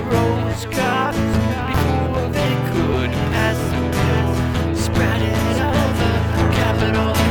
rose cups before they could pass through. Spread it over Capitol Hill.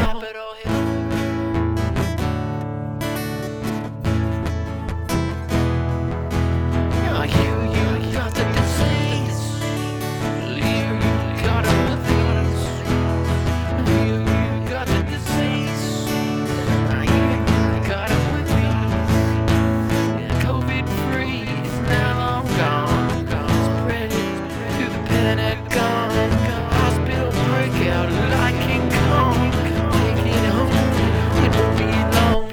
I hear you got the disease. Hear you got it with these. Hear you got the disease. I hear you got it with these. COVID-free is now long gone. Spread it to the Pentagon. Hospital breakout like King Kong. Take it home. It won't be long.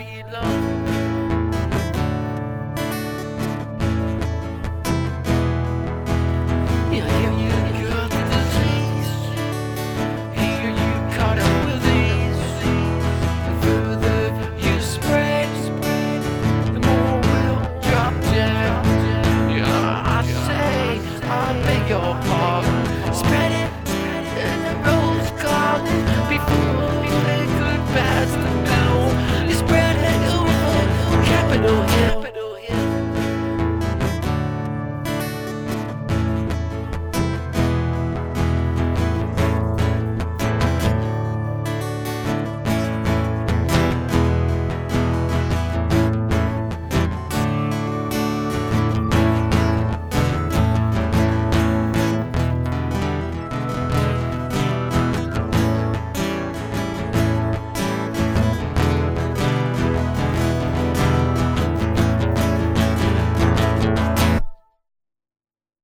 Yeah, hear you got the disease. Hear you caught up with ease. The further you spread, the more will drop down. Yeah, I say, I beg your pardon. Spread it